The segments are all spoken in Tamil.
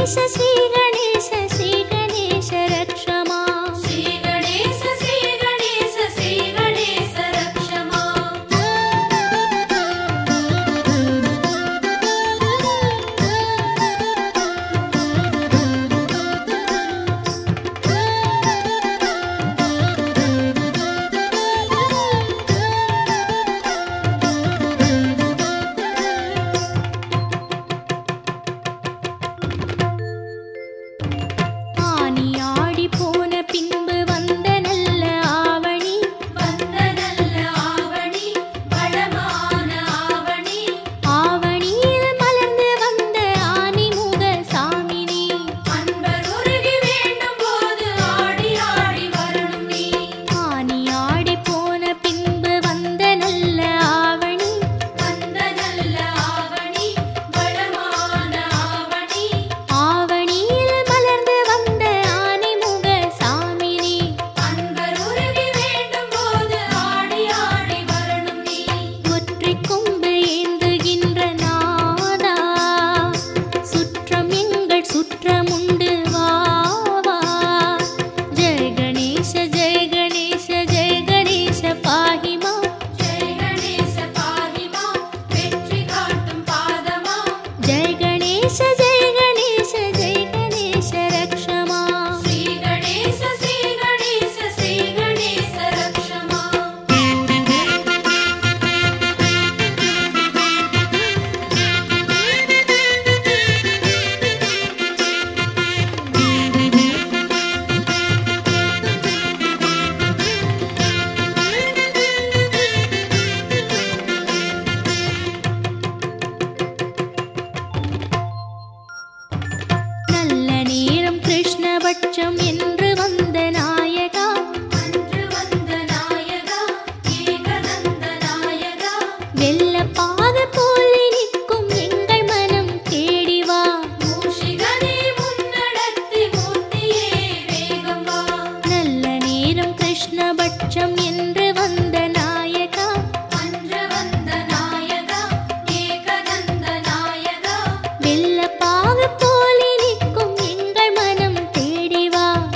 வெள்ளப்பாகு போலி நிற்கும் எங்கள் மனம் தேடிவா.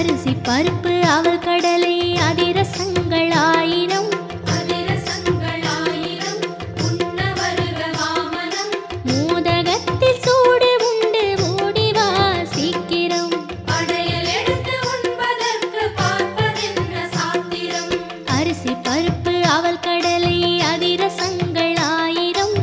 அரிசி பருப்பு அவல் கடலை அதிரசங்கள் ஆயிரம் உண்ண வருக வாமனம் மோதகத்தில் சூடு உண்டு ஓடிவா சீக்கிரம் படையல் எடுத்து உண்பதற்கு பார்ப்பதென்ன சாத்திரம் அரிசி பருப்பு அவல் கடலை அதிரசங்கள் ஆயிரம்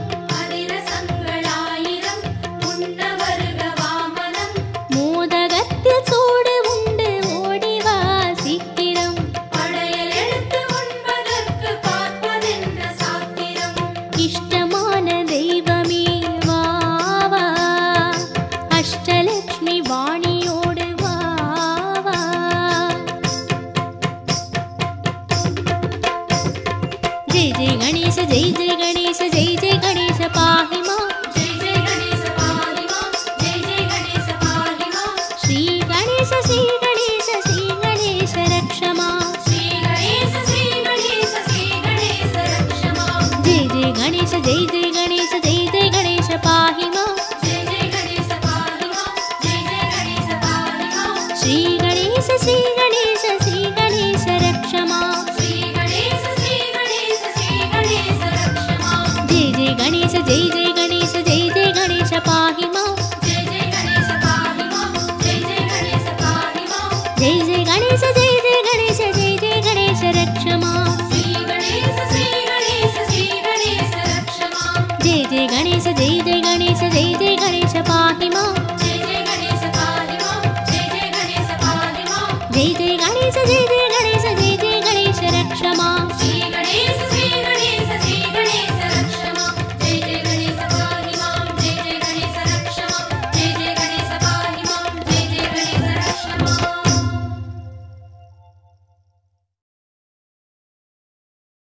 உண்ண வருக வாமனம் மோதகத்தில் சூடு உண்டு ஓடிவா சீக்கிரம் படையல் எடுத்து உண்பதற்கு பார்ப்பதென்ன சாத்திரம் இஷ்டமான தெய்வமே வா வா அஷ்டலக்ஷ்மி வாணியோடு வா வா जय जय गणेश जय जय गणेश जय जय गणेश पाहि मां जय जय गणेश पाहि मां जय जय गणेश पाहि मां श्री गणेश रक्ष मां श्री गणेश रक्ष मां जय जय गणेश जय जय गणेश जय जय गणेश पाहि मां जय जय गणेश पाहि मां जय जय गणेश पाहि मां श्री गणेश रक्ष मां श्री गणेश रक्ष मां जय जय गणेश जय जय गणेश जय जय गणेश पाहि मां जय जय गणेश पाहि मां जय जय गणेश पाहि मां जय जय गणेश जय जय गणेश जय जय गणेश रक्ष मां श्री गणेश रक्ष मां जय जय गणेश जय जय